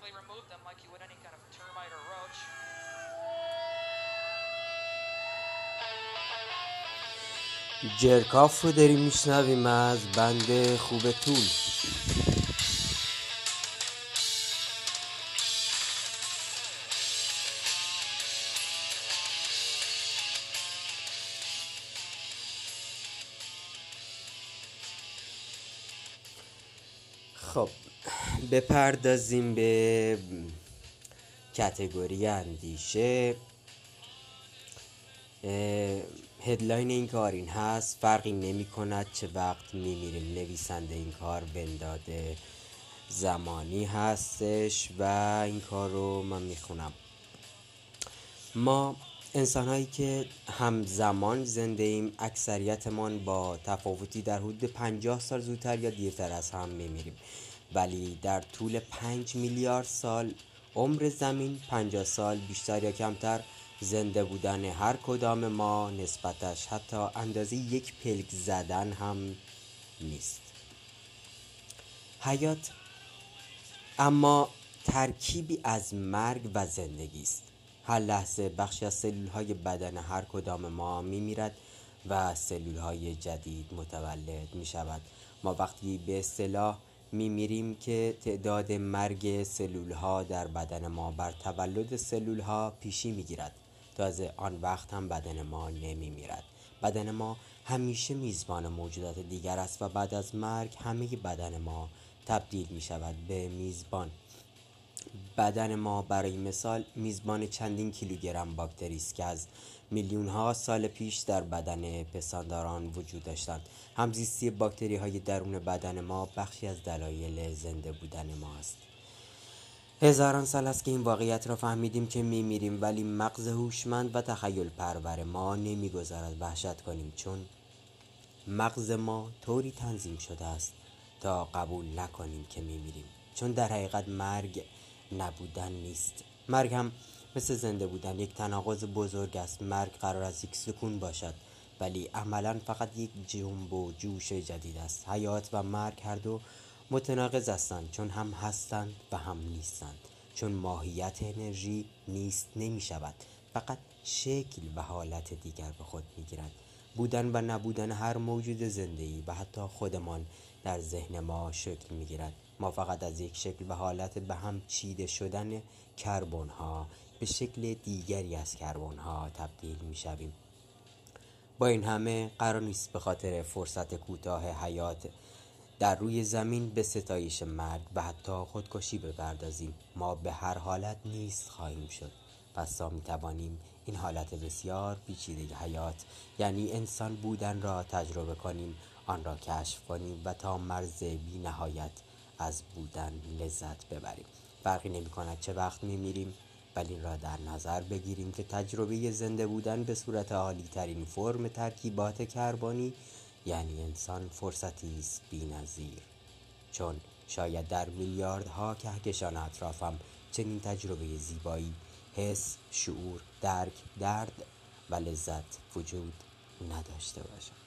جرکاف رو داریم میشنویم از بند خوب طول. خب بپردازیم به کتگوری اندیشه. هدلاین این کار این هست: فرقی نمی کند چه وقت میمیریم. نویسنده این کار بنداد زمانی هستش و این کار رو من میخونم. ما انسان هایی که همزمان زنده ایم، اکثریتمان با تفاوتی در حدود 50 سال زودتر یا دیرتر از هم میمیریم، ولی در طول 5 میلیارد سال عمر زمین 50 سال بیشتر یا کمتر زنده بودن هر کدام ما نسبتش حتی اندازه یک پلک زدن هم نیست. حیات اما ترکیبی از مرگ و زندگی است. هر لحظه بخشی از سلول‌های بدن هر کدام ما می‌میرد و سلول‌های جدید متولد می‌شود. ما وقتی به اصطلاح می‌میریم که تعداد مرگ سلول‌ها در بدن ما بر تولد سلول‌ها پیشی می‌گیرد. تازه آن وقت هم بدن ما نمی‌میرد. بدن ما همیشه میزبان موجودات دیگر است و بعد از مرگ همه بدن ما تبدیل می‌شود به میزبان. بدن ما برای مثال میزبان چندین کیلوگرم باکتری است که از میلیون‌ها سال پیش در بدن پستانداران وجود داشتند. همزیستی باکتری‌های درون بدن ما بخشی از دلایل زنده بودن ما است. هزاران سال است که این واقعیت را فهمیدیم که میمیریم، ولی مغز هوشمند و تخیل پرور ما نمیگذارد وحشت کنیم، چون مغز ما طوری تنظیم شده است تا قبول نکنیم که میمیریم. چون در حقیقت مرگ نبودن نیست. مرگ هم مثل زنده بودن یک تناقض بزرگ است. مرگ قرار است یک سکون باشد، ولی عملا فقط یک جنب و جوش جدید است. حیات و مرگ هر دو متناقض هستند، چون هم هستند و هم نیستند. چون ماهیت انرژی نیست نمی شود، فقط شکل و حالت دیگر به خود می گیرند. بودن و نبودن هر موجود زنده‌ای و حتی خودمان در ذهن ما شکل می گیرد. ما فقط از یک شکل و حالت به هم چیده شدن کربن ها به شکل دیگری از کربن ها تبدیل می شویم. با این همه قرار نیست به خاطر فرصت کوتاه حیات در روی زمین به ستایش مرگ و حتی خودکشی بپردازیم. ما به هر حالت نیست خواهیم شد. پس تا می توانیم این حالت بسیار پیچیده حیات، یعنی انسان بودن را تجربه کنیم، آن را کشف کنیم و تا مرز بی نهایت از بودن لذت ببریم. فرقی نمی کند چه وقت می میریم، ولی این را در نظر بگیریم که تجربه زنده بودن به صورت عالی ترین فرم ترکیبات کربنی، یعنی انسان، فرصتی است بی‌نظیر. چون شاید در میلیاردها کهکشان اطرافم چنین تجربه زیبایی، حس، شعور، درک، درد و لذت وجود نداشته باشد.